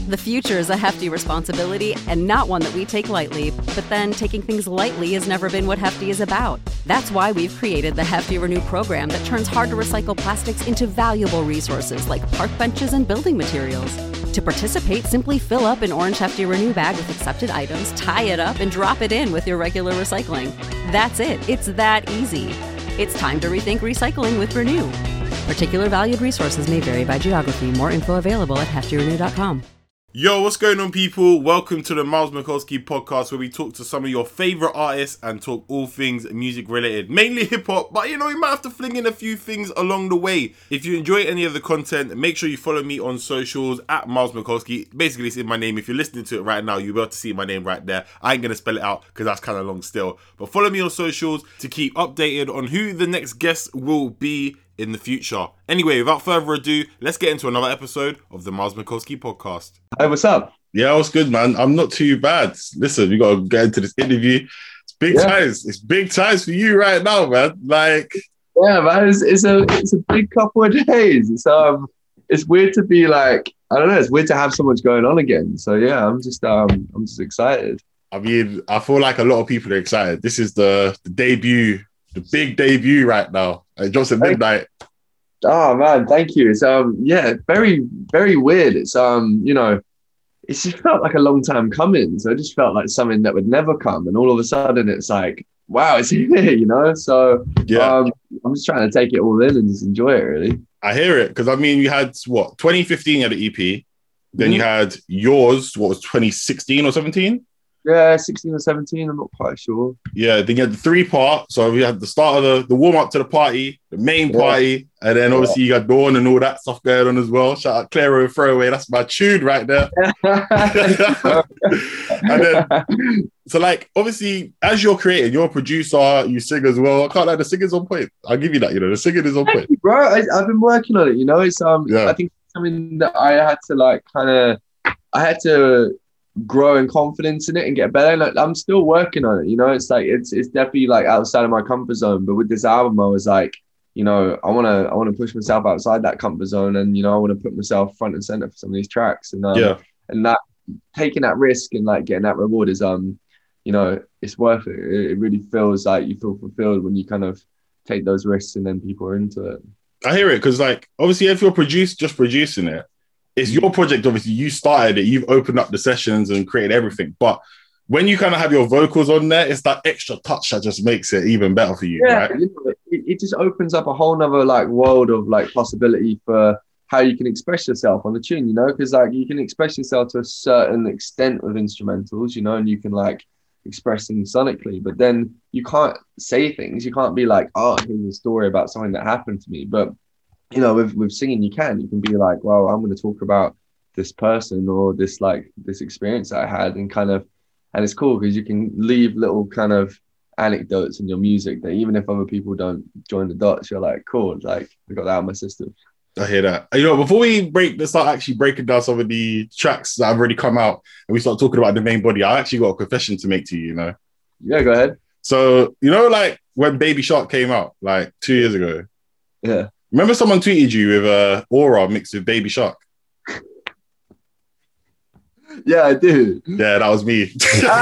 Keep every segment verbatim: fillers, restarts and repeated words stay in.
The future is a hefty responsibility and not one that we take lightly, but then taking things lightly has never been what Hefty is about. That's why we've created the Hefty Renew program that turns hard-to-recycle plastics into valuable resources like park benches and building materials. To participate, simply fill up an orange Hefty Renew bag with accepted items, tie it up, and drop it in with your regular recycling. That's it. It's that easy. It's time to rethink recycling with Renew. Particular valued resources may vary by geography. More info available at hefty renew dot com. Yo, what's going on, people? Welcome to the Miles Mikulski podcast, where we talk to some of your favorite artists and talk all things music related, mainly hip hop, but you know, we might have to fling in a few things along the way. If you enjoy any of the content, make sure you follow me on socials at Miles Mikulski. Basically, it's in my name. If you're listening to it right now, you'll be able to see my name right there. I ain't gonna spell it out because that's kind of long still, but follow me on socials to keep updated on who the next guest will be in the future. Anyway, without further ado, let's get into another episode of the Miles Mikulski podcast. Hey, what's up? Yeah, what's good, man? I'm not too bad. Listen, we got to get into this interview. It's big yeah. times. It's big times for you right now, man. Like, yeah, man, it's, it's a it's a big couple of days. It's um, it's weird to be like, I don't know. It's weird to have so much going on again. So yeah, I'm just um, I'm just excited. I mean, I feel like a lot of people are excited. This is the, the debut, the big debut right now. It drops at midnight. Oh man, thank you. It's um, yeah, very very weird. It's um, you know. It just felt like a long time coming. So it just felt like something that would never come. And all of a sudden it's like, wow, it's here, you know? So yeah. um, I'm just trying to take it all in and just enjoy it, really. I hear it. Because, I mean, you had, what, twenty fifteen you had the E P. Then mm-hmm. you had yours, what was twenty sixteen or seventeen? Yeah, sixteen or seventeen. I'm not quite sure. Yeah, then you had the three part. So we had the start of the, the warm-up to the party, the main yeah. party, and then obviously yeah. you got Dawn and all that stuff going on as well. Shout out Clairo and Throwaway. That's my tune right there. And then, so like, obviously, as you're creating, you're a producer, you sing as well. I can't lie, the singing's on point. I'll give you that, you know, the singing is on Thank point. You, bro, I, I've been working on it, you know? It's um, yeah. I think something that I had to like kind of, I had to grow in confidence in it and get better. Like, I'm still working on it, you know. It's like it's it's definitely like outside of my comfort zone. But with this album, I was like, you know, I wanna I wanna push myself outside that comfort zone, and you know, I want to put myself front and center for some of these tracks. And um, yeah, and that taking that risk and like getting that reward is um, you know, it's worth it. It really feels like you feel fulfilled when you kind of take those risks, and then people are into it. I hear it, because like obviously if you're produce just producing it, it's your project, obviously. You started it, you've opened up the sessions and created everything. But when you kind of have your vocals on there, it's that extra touch that just makes it even better for you, yeah, right? You know, it, it just opens up a whole nother like world of like possibility for how you can express yourself on the tune, you know? Because like you can express yourself to a certain extent with instrumentals, you know, and you can like express things sonically, but then you can't say things. You can't be like, oh, here's a story about something that happened to me. But you know, with, with singing, you can. You can be like, well, I'm going to talk about this person or this, like, this experience that I had, and kind of, and it's cool because you can leave little kind of anecdotes in your music that even if other people don't join the dots, you're like, cool, like, I got that out of my system. I hear that. You know, before we break, let's start actually breaking down some of the tracks that have already come out and we start talking about the main body, I actually got a confession to make to you, you know? Yeah, go ahead. So, you know, like, when Baby Shark came out, like, two years ago? Yeah. Remember someone tweeted you with uh, Aura mixed with Baby Shark? Yeah, I do. Yeah, that was me.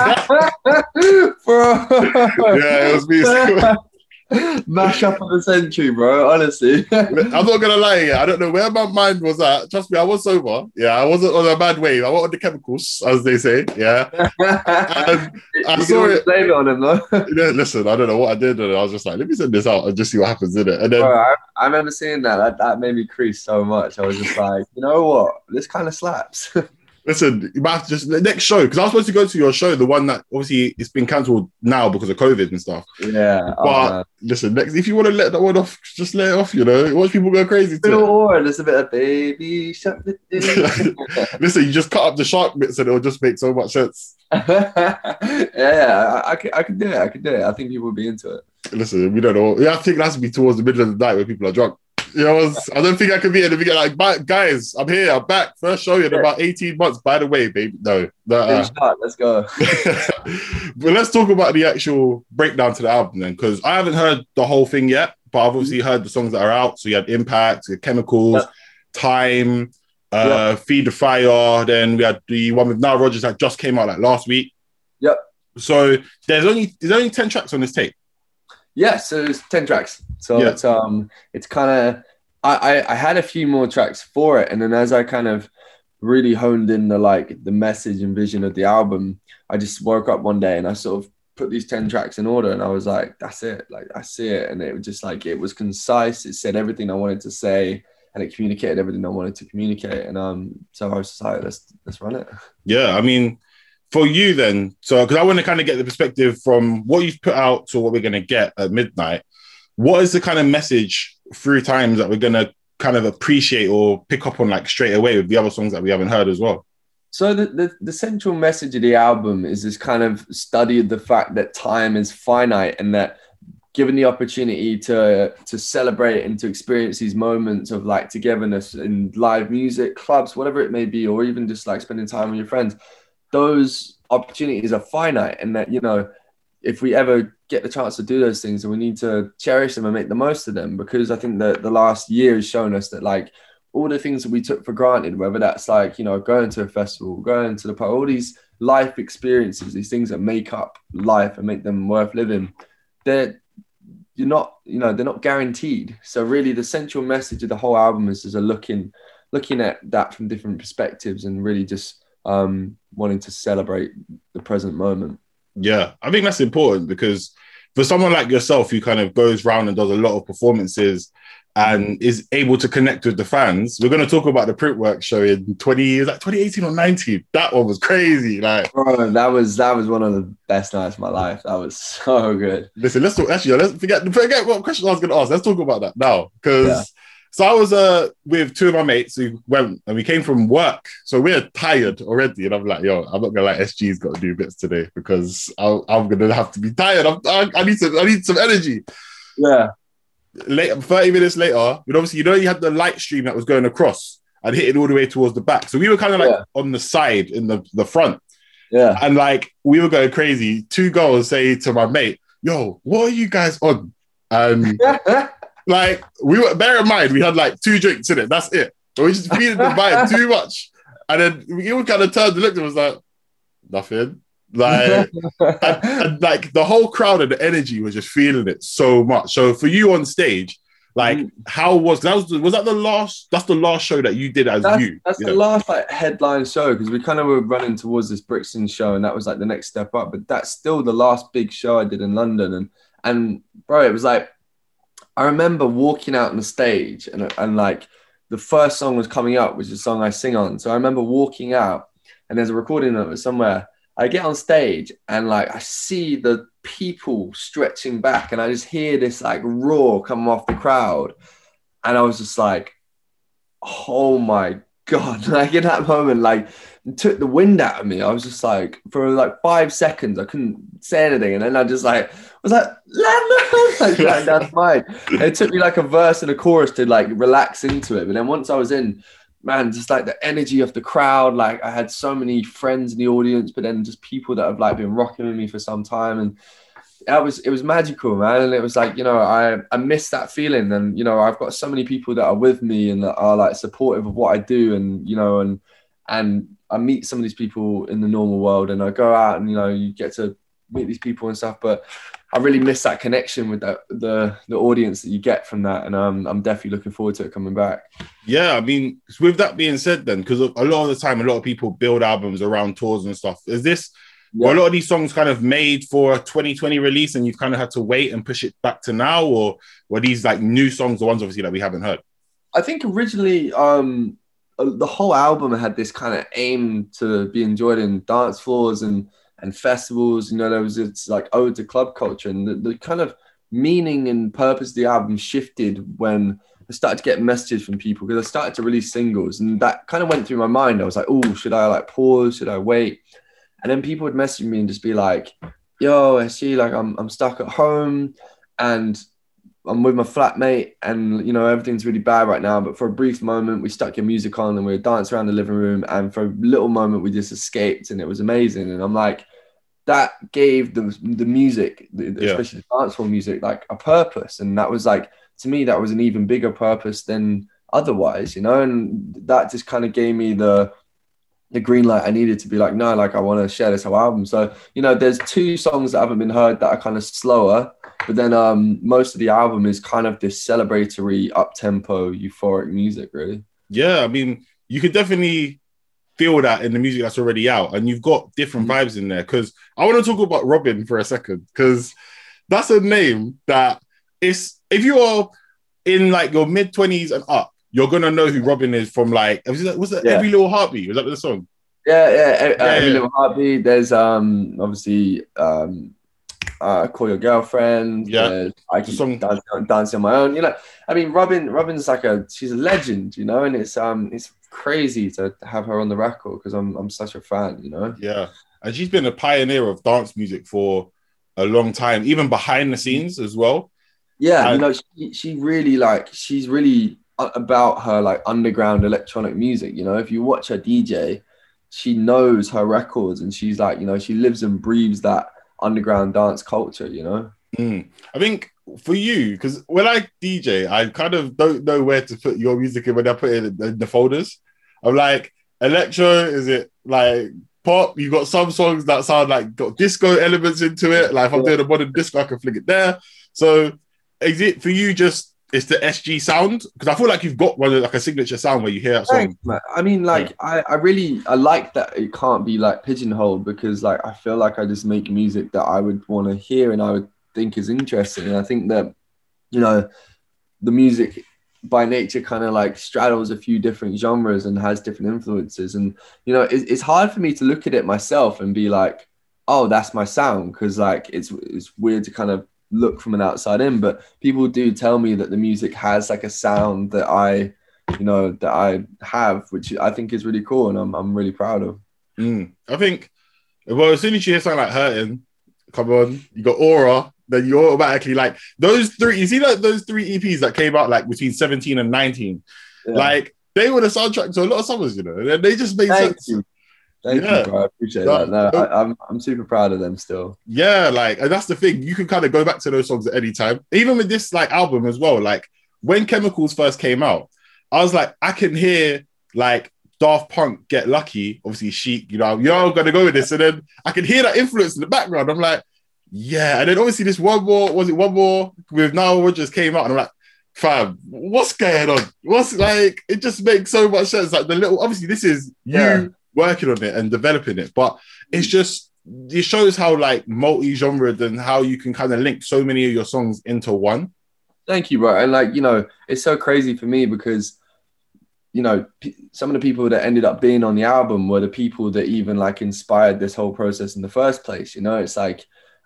Bro. Yeah, it was me. Mash up of the century, bro, honestly. I'm not going to lie, yeah, I don't know where my mind was at. Trust me, I was sober. Yeah, I wasn't on a bad wave. I wasn't on the chemicals, as they say. Yeah. And I you saw it. Blame it on him, though. You know, listen, I don't know what I did. And I was just like, let me send this out and just see what happens in it. And then, bro, I, I remember seeing that. that. That made me crease so much. I was just like, you know what? This kind of slaps. Listen, you might have to just the next show, because I was supposed to go to your show, the one that obviously it's been cancelled now because of COVID and stuff. Yeah. But oh, listen, next if you want to let that one off, just let it off, you know. Watch people go crazy to it. Or there's a bit of Baby Shark. Listen, you just cut up the shark bits and it'll just make so much sense. yeah, I, I, could, I could do it. I could do it. I think people would be into it. Listen, we don't know. Yeah, I think it has to be towards the middle of the night when people are drunk. You know, I, was, I don't think I could be in the beginning. Like, guys, I'm here. I'm back. First show in about eighteen months. By the way, baby. No. no uh. Let's go. But let's talk about the actual breakdown to the album then, because I haven't heard the whole thing yet, but I've obviously heard the songs that are out. So you had Impact, you had Chemicals, yep. Time. uh, yep. Feed the Fire. Then we had the one with Nile Rodgers that just came out like last week. Yep. So there's only there's only ten tracks on this tape. Yeah, so it's ten tracks. So yeah. it's um it's kind of I, I I had a few more tracks for it, and then as I kind of really honed in the like the message and vision of the album, I just woke up one day and I sort of put these ten tracks in order, and I was like, that's it, like I see it, and it was just like it was concise. It said everything I wanted to say, and it communicated everything I wanted to communicate. And um, so I was just like, let's let's run it. Yeah, I mean, for you then, so because I want to kind of get the perspective from what you've put out to what we're going to get at midnight. What is the kind of message through times that we're going to kind of appreciate or pick up on like straight away with the other songs that we haven't heard as well? So the, the, the central message of the album is this kind of study of the fact that time is finite, and that given the opportunity to to celebrate and to experience these moments of like togetherness in live music, clubs, whatever it may be, or even just like spending time with your friends, those opportunities are finite, and that, you know, if we ever get the chance to do those things, then we need to cherish them and make the most of them. Because I think that the last year has shown us that like all the things that we took for granted, whether that's like, you know, going to a festival, going to the park, all these life experiences, these things that make up life and make them worth living, they're you're not, you know, they're not guaranteed. So really the central message of the whole album is, is a looking, looking at that from different perspectives, and really just um, wanting to celebrate the present moment. Yeah, I think that's important, because for someone like yourself who kind of goes around and does a lot of performances and is able to connect with the fans, we're going to talk about the Printwork show in twenty years, like twenty eighteen or nineteen. That one was crazy. Like, bro, that was that was one of the best nights of my life. That was so good. Listen, let's talk. Actually, let's forget forget what question I was going to ask. Let's talk about that now, because. Yeah. So I was uh, with two of my mates who went, and we came from work. So we're tired already. And I'm like, yo, I'm not going to lie, S G's got to do bits today, because I'll, I'm going to have to be tired. I'm, I, I, need some, I need some energy. Yeah. Late, thirty minutes later, but obviously, you know, you had the light stream that was going across and hitting all the way towards the back. So we were kind of like yeah. on the side in the, the front. Yeah. And like, we were going crazy. Two girls say to my mate, yo, what are you guys on? And... like, we were, bear in mind, we had like two drinks in it. That's it. So we just feeling the vibe too much. And then we all kind of turned and looked and was like, nothing. Like, and, and like the whole crowd and the energy was just feeling it so much. So for you on stage, like, mm. how was that? Was, was that the last? That's the last show that you did as that's, you. That's you the know? last like headline show, because we kind of were running towards this Brixton show, and that was like the next step up. But that's still the last big show I did in London, and and bro, it was like. I remember walking out on the stage, and, and like the first song was coming up, which is a song I sing on. So I remember walking out, and there's a recording of it somewhere. I get on stage, and like I see the people stretching back, and I just hear this like roar coming off the crowd. And I was just like, oh my God. Like in that moment, like it took the wind out of me. I was just like, for like five seconds, I couldn't say anything. And then I just like, was like, like shutting down the mic. It took me like a verse and a chorus to like relax into it. But then once I was in, man, just like the energy of the crowd, like I had so many friends in the audience, but then just people that have like been rocking with me for some time. And that was, it was magical, man. And it was like, you know, I, I miss that feeling. And, you know, I've got so many people that are with me and that are like supportive of what I do. And, you know, and, and I meet some of these people in the normal world, and I go out and, you know, you get to meet these people and stuff, but I really miss that connection with that, the the audience that you get from that, and um, I'm definitely looking forward to it coming back. Yeah, I mean, with that being said, then, because a lot of the time, a lot of people build albums around tours and stuff. Is this yeah. were a lot of these songs kind of made for a twenty twenty release, and you've kind of had to wait and push it back to now, or were these like new songs, the ones obviously that we haven't heard? I think originally, um, the whole album had this kind of aim to be enjoyed in dance floors and. and festivals, you know, there was it's like ode to club culture, and the, the kind of meaning and purpose of the album shifted when I started to get messages from people, because I started to release singles, and that kind of went through my mind. I was like, oh, should I like pause? Should I wait? And then people would message me and just be like, yo, I see, like I'm I'm stuck at home and I'm with my flatmate, and you know everything's really bad right now, but for a brief moment we stuck your music on and we were dancing around the living room, and for a little moment we just escaped, and it was amazing. And I'm like, that gave the the music, the, yeah. especially the dancehall music, like a purpose. And that was like, to me, that was an even bigger purpose than otherwise, you know, and that just kind of gave me the the green light I needed to be like, no, like I want to share this whole album. So, you know, there's two songs that haven't been heard that are kind of slower, but then um, most of the album is kind of this celebratory, up-tempo, euphoric music, really. Yeah, I mean, you could definitely feel that in the music that's already out, and you've got different mm-hmm. vibes in there. Because I want to talk about Robyn for a second, because that's a name that is, if you're in like your mid twenties and up, you're gonna know who Robyn is from. Like, was that, was that yeah. Every Little Heartbeat? Was that the song? Yeah, yeah, uh, yeah Every yeah. Little Heartbeat. There's um obviously um uh Call Your Girlfriend. Yeah, I keep song. dancing, dancing on my own. You know, I mean, Robyn. Robyn's like a she's a legend. You know, and it's um it's crazy to have her on the record because I'm I'm such a fan. You know. Yeah, and she's been a pioneer of dance music for a long time, even behind the scenes as well. Yeah, and, you know, she she really like she's really about her like underground electronic music. You know, if you watch her D J, she knows her records, and she's like, you know, she lives and breathes that underground dance culture. You know, mm. I think for you, because when I D J, I kind of don't know where to put your music in when I put it in the, in the folders. I'm like, electro, is it like pop? You got some songs that sound like got disco elements into it. Like if I'm doing a modern disco, I can flick it there. So is it for you just it's the S G sound? Because I feel like you've got one like a signature sound where you hear that song. Thanks, man. I mean, like yeah. I, I really I like that it can't be like pigeonholed, because like I feel like I just make music that I would want to hear and I would think is interesting. And I think that, you know, the music by nature kind of like straddles a few different genres and has different influences. And, you know, it, it's hard for me to look at it myself and be like, oh, that's my sound. Because like it's it's weird to kind of look from an outside in, but people do tell me that the music has like a sound that I, you know, that I have, which I think is really cool and I'm I'm really proud of. Mm. I think, well, as soon as you hear something like Hurting, come on, you got Aura, then you're automatically like, those three, you see like those three E Ps that came out like between seventeen and nineteen, yeah. like they were the soundtrack to a lot of summers, you know, and they just made Thank sense. You. Thank yeah. you, bro. I appreciate that. that. No, I, I'm I'm super proud of them still. Yeah, like, and that's the thing. You can kind of go back to those songs at any time. Even with this like album as well. Like when Chemicals first came out, I was like, I can hear like Daft Punk, Get Lucky, obviously Chic. You know, you're gonna go with this, and then I can hear that influence in the background. I'm like, yeah. And then obviously this one more was it one more with Nile Rodgers came out, and I'm like, fam, what's going on? What's like? It just makes so much sense. Like the little, obviously this is yeah. you working on it and developing it, but it's just it shows how like multi-genre and how you can kind of link so many of your songs into one. Thank you, bro. And like, you know, it's so crazy for me because, you know, p- some of the people that ended up being on the album were the people that even like inspired this whole process in the first place. You know, it's like,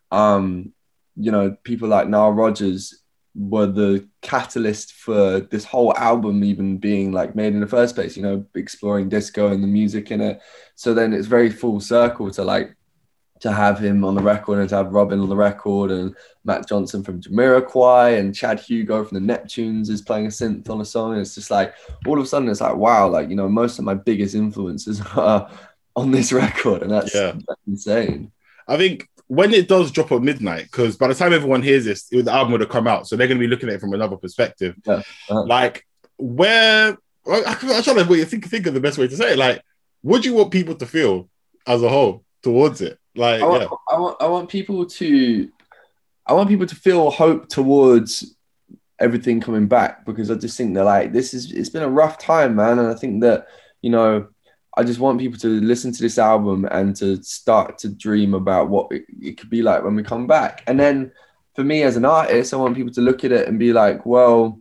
um, you know, people like Nile Rodgers were the catalyst for this whole album even being like made in the first place, you know, exploring disco and the music in it. So then it's very full circle to like to have him on the record and to have Robyn on the record and Matt Johnson from Jamiroquai and Chad Hugo from the Neptunes is playing a synth on a song. And it's just like all of a sudden it's like, wow, like, you know, most of my biggest influences are on this record, and that's, yeah. that's insane. I think when it does drop at midnight, because by the time everyone hears this, the album would have come out, so they're going to be looking at it from another perspective. Yeah. Uh-huh. Like, where I, I'm trying to think, think of the best way to say it. Like, what do you want people to feel as a whole towards it? Like, I want, yeah. I want, I want people to, I want people to feel hope towards everything coming back, because I just think that like this is, it's been a rough time, man, and I think that, you know, I just want people to listen to this album and to start to dream about what it, it could be like when we come back. And then for me as an artist, I want people to look at it and be like, well,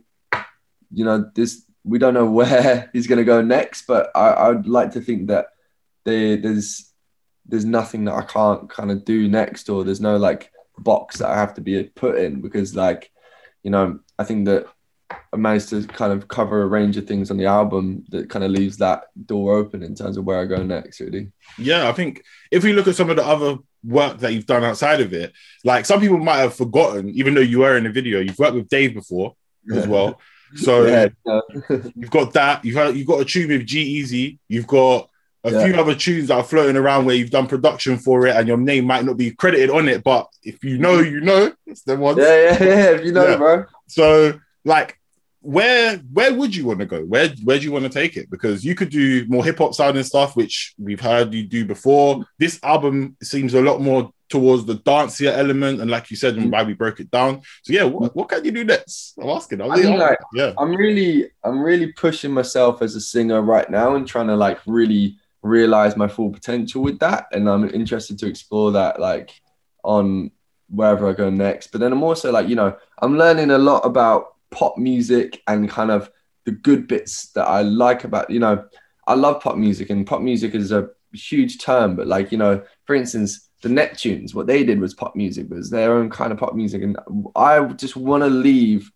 you know, this, we don't know where he's going to go next, but I, I'd like to think that there, there's, there's nothing that I can't kind of do next, or there's no like box that I have to be put in, because like, you know, I think that I managed to kind of cover a range of things on the album that kind of leaves that door open in terms of where I go next, really. Yeah, I think if we look at some of the other work that you've done outside of it, like some people might have forgotten, even though you were in the video, you've worked with Dave before yeah. as well. So yeah, no. you've got that. You've had, you've got a tune with G-Eazy. You've got a yeah. few other tunes that are floating around where you've done production for it, and your name might not be credited on it, but if you know, you know, it's them ones. Yeah, yeah, yeah. If you know, yeah. bro. So, like, where where would you want to go? Where where do you want to take it? Because you could do more hip hop sounding stuff, which we've heard you do before. This album seems a lot more towards the dancier element, and like you said, and why we broke it down. So yeah, what, what can you do next? I'm asking. I'm, I think, like, yeah, I'm really, I'm really pushing myself as a singer right now and trying to like really realize my full potential with that, and I'm interested to explore that like on wherever I go next. But then I'm also like, you know, I'm learning a lot about pop music and kind of the good bits that I like about, you know, I love pop music, and pop music is a huge term, but like, you know, for instance, the Neptunes, what they did was pop music, was their own kind of pop music. And I just want to leave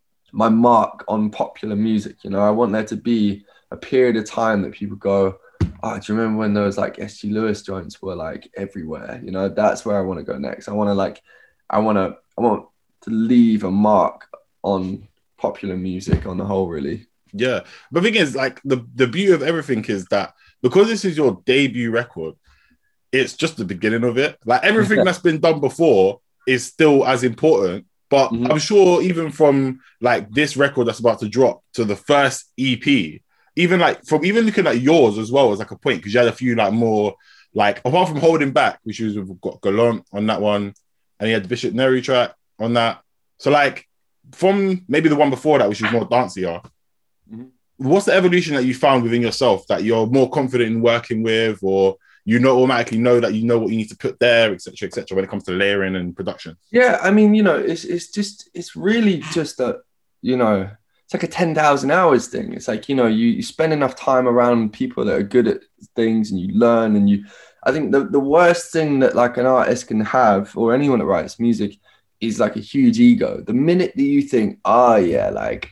my mark on popular music. You know, I want there to be a period of time that people go, oh, do you remember when those like S G Lewis joints were like everywhere? You know, that's where I want to go next. I want to like, I want to, I want to leave a mark on popular music on the whole, really. Yeah. But the thing is, like, the, the beauty of everything is that because this is your debut record, it's just the beginning of it. Like, everything that's been done before is still as important. But mm-hmm. I'm sure even from like this record that's about to drop to the first E P, even like from even looking at yours as well as like a point, because you had a few like more like, apart from Holding Back, which was we've got Gallant on that one, and you had the Bishop Neri track on that. So like from maybe the one before that, which is more dancier, mm-hmm. what's the evolution that you found within yourself that you're more confident in working with, or you know automatically know that you know what you need to put there, et cetera, et cetera, when it comes to layering and production? Yeah, I mean, you know, it's it's just it's really just a, you know, it's like a ten thousand hours thing. It's like, you know, you, you spend enough time around people that are good at things, and you learn, and you, I think the, the worst thing that like an artist can have, or anyone that writes music, is like a huge ego. The minute that you think, oh yeah, like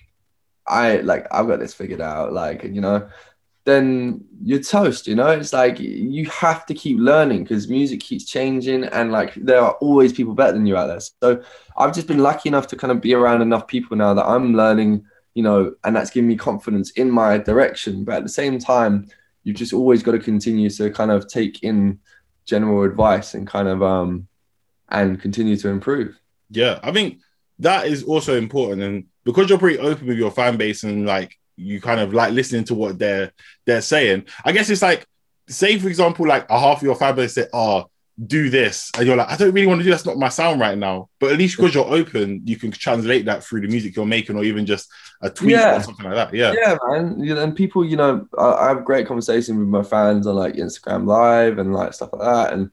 I, like I've got this figured out, like, you know, then you're toast, you know? It's like, you have to keep learning because music keeps changing, and like, there are always people better than you out there. So I've just been lucky enough to kind of be around enough people now that I'm learning, you know, and that's giving me confidence in my direction. But at the same time, you've just always got to continue to kind of take in general advice and kind of, um, and continue to improve. Yeah, I think that is also important. And because you're pretty open with your fan base and like, you kind of like listening to what they're, they're saying, I guess it's like, say for example, like a half of your fan base say, oh, do this, and you're like, I don't really want to do, that's not my sound right now. But at least because you're open, you can translate that through the music you're making, or even just a tweet yeah. or something like that. Yeah, yeah, man. You know, and people, you know, I, I have great conversation with my fans on like Instagram Live and like stuff like that. And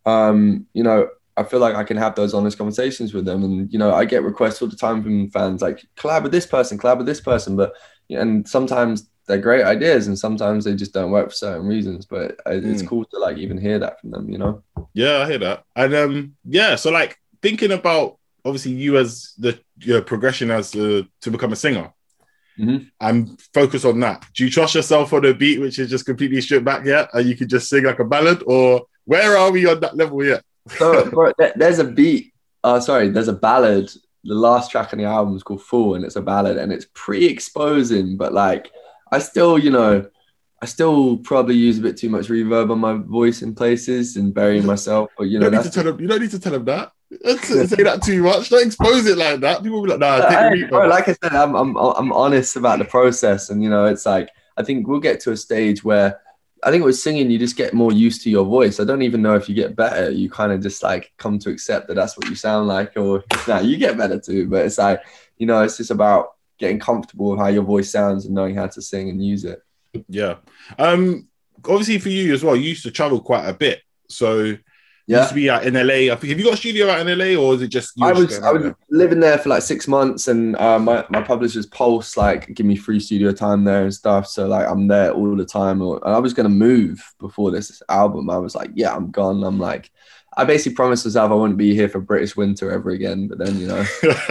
um, you know, I feel like I can have those honest conversations with them. And you know, I get requests all the time from fans like, collab with this person, collab with this person. But and sometimes they're great ideas, and sometimes they just don't work for certain reasons. But it's mm. cool to like even hear that from them, you know? Yeah, I hear that. And um, yeah, so like thinking about obviously you as the your progression as uh, to become a singer, mm-hmm. and focus on that. Do you trust yourself on a beat which is just completely stripped back yet, and you could just sing like a ballad, or where are we on that level yet? So, bro, there's a beat. Oh, uh, sorry, there's a ballad. The last track on the album is called Fool, and it's a ballad, and it's pretty exposing, but like, I still, you know, I still probably use a bit too much reverb on my voice in places and burying myself. But you know, you don't, need to tell him, you don't need to tell him that. Say that too much. Don't expose it like that. People will be like, nah, take I, the bro, like I said, I'm, I'm, I'm honest about the process, and you know, it's like, I think we'll get to a stage where I think with singing, you just get more used to your voice. I don't even know if you get better. You kind of just like come to accept that that's what you sound like, or nah, you get better too. But it's like, you know, it's just about getting comfortable with how your voice sounds and knowing how to sing and use it. Yeah. Um. Obviously, for you as well, you used to travel quite a bit. So you yeah. used to be out in L A. I think, have you got a studio out in L A, or is it just you? I was I was there? living there for like six months, and uh, my my publishers Pulse like give me free studio time there and stuff. So like I'm there all the time. And I was gonna move before this album. I was like, yeah, I'm gone. I'm like, I basically promised myself I wouldn't be here for British winter ever again. But then, you know,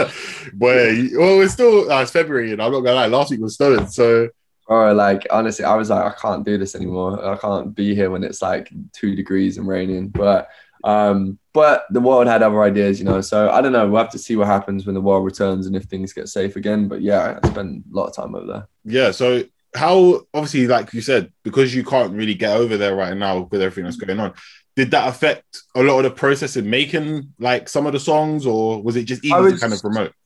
boy, well, it's still uh, it's February, and I'm not gonna lie, last week was snowing, so. Or like honestly, I was like, I can't do this anymore. I can't be here when it's like two degrees and raining. But um, but the world had other ideas, you know. So I don't know. We'll have to see what happens when the world returns and if things get safe again. But yeah, I spent a lot of time over there. Yeah. So how obviously, like you said, because you can't really get over there right now with everything that's going on, did that affect a lot of the process in making like some of the songs, or was it just easy was, to kind of promote?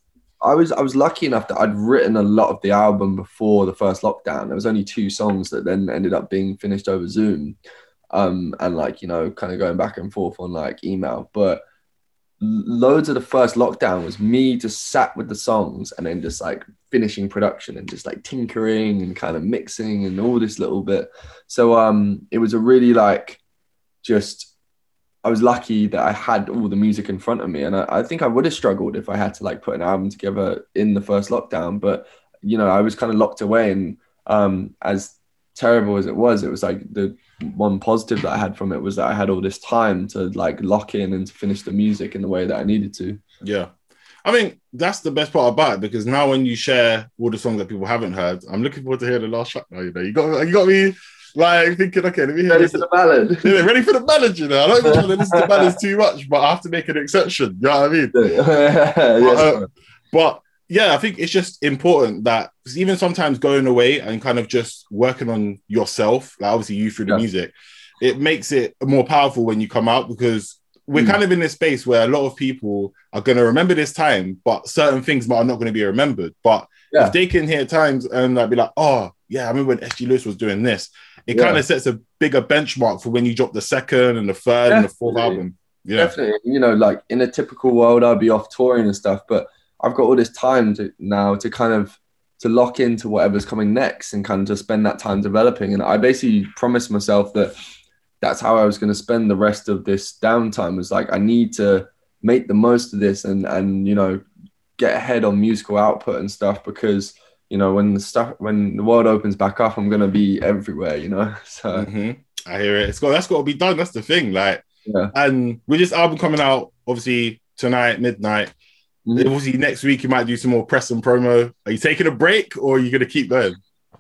I was I was lucky enough that I'd written a lot of the album before the first lockdown. There was only two songs that then ended up being finished over Zoom, um, and like you know, kind of going back and forth on like email. But loads of the first lockdown was me just sat with the songs and then just like finishing production and just like tinkering and kind of mixing and all this little bit. So um, it was a really like just. I was lucky that I had all the music in front of me, and I, I think I would have struggled if I had to like put an album together in the first lockdown. But you know, I was kind of locked away, and um, as terrible as it was, it was like the one positive that I had from it was that I had all this time to like lock in and to finish the music in the way that I needed to. Yeah, I mean that's the best part about it, because now when you share all the songs that people haven't heard, I'm looking forward to hear the last track now. You know, you got you got me. Like thinking, okay, let me hear ready this. for the ballad. Yeah, ready for the ballad, you know. I don't even try to listen to ballads too much, but I have to make an exception. You know what I mean? yes, but, uh, but yeah, I think it's just important that even sometimes going away and kind of just working on yourself, like obviously you through the yeah. music, it makes it more powerful when you come out, because we're mm. kind of in this space where a lot of people are going to remember this time, but certain things are not going to be remembered. But yeah. if they can hear times and like be like, oh yeah, I remember when S G Lewis was doing this. It yeah. kind of sets a bigger benchmark for when you drop the second and the third Definitely. and the fourth album. Yeah. Definitely. You know, like in a typical world, I'd be off touring and stuff, but I've got all this time to now to kind of to lock into whatever's coming next and kind of just spend that time developing. And I basically promised myself that that's how I was going to spend the rest of this downtime. Was like, I need to make the most of this and, and, you know, get ahead on musical output and stuff, because you know, when the stuff, when the world opens back up, I'm gonna be everywhere, you know. So mm-hmm. I hear it. It's got that's got to be done. That's the thing. Like, yeah. And with this album coming out, obviously tonight, midnight. Mm-hmm. Obviously next week you might do some more press and promo. Are you taking a break or are you gonna keep going?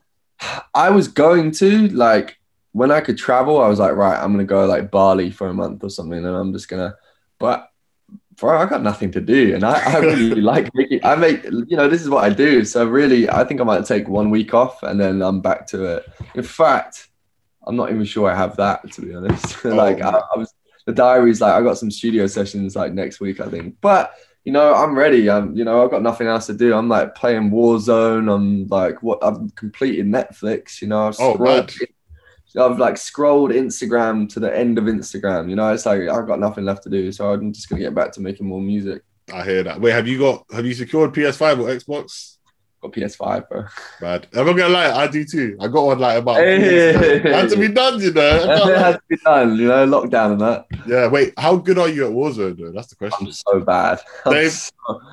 I was going to like when I could travel. I was like, right, I'm gonna go like Bali for a month or something, and I'm just gonna. But bro, I got nothing to do, and I, I really like making. I make, you know, this is what I do. So really, I think I might take one week off, and then I'm back to it. In fact, I'm not even sure I have that, to be honest. Oh, like I, I was, the diary's like I got some studio sessions like next week, I think. But you know, I'm ready. I'm, you know, I've got nothing else to do. I'm like playing Warzone. I'm like, what? I've completed Netflix. You know, I've oh, scrolled, I've like scrolled Instagram to the end of Instagram, you know, it's like I've got nothing left to do. So I'm just going to get back to making more music. I hear that. Wait, have you got, have you secured P S five or Xbox? Got P S five, bro. Bad. I'm not going to lie, I do too. I got one like about, hey. It had to be done, you know. It had to be done, you know, lockdown and that. Yeah, wait, how good are you at Warzone though? That's the question. I'm so bad. I'm so,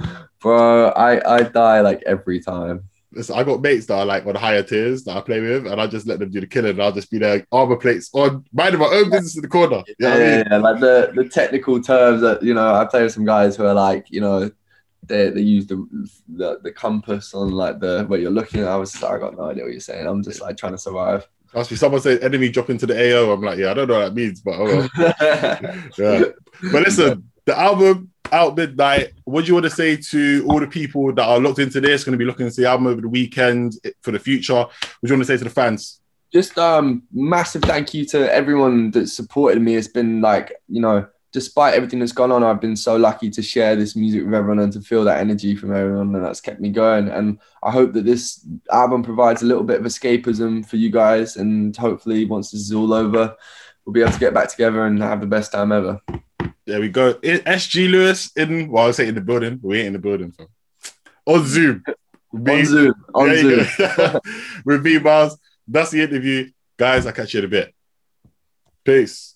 bro, I, I die like every time. Listen, I got mates that are like on higher tiers that I play with, and I just let them do the killing. And I'll just be there, armor plates on, minding my own business in the corner. You know yeah, what I mean? yeah, like the, the technical terms that, you know, I play with some guys who are like, you know, they they use the the, the compass on like the where you're looking at. I was just like, I got no idea what you're saying. I'm just like trying to survive. Ask me, someone said enemy drop into the A O. I'm like, yeah, I don't know what that means, but oh well. yeah. But listen, the album out midnight. What do you want to say to all the people that are locked into this, going to be looking to the album over the weekend for the future? What do you want to say to the fans? Just um, massive thank you to everyone that supported me. It's been like, you know, despite everything that's gone on, I've been so lucky to share this music with everyone and to feel that energy from everyone, and that's kept me going. And I hope that this album provides a little bit of escapism for you guys, and hopefully once this is all over, we'll be able to get back together and have the best time ever. There we go. S G Lewis in, well, I'll say in the building, but we ain't in the building. So. On Zoom. Me, on Zoom. On Zoom. With me, Miles. That's the interview. Guys, I'll catch you in a bit. Peace.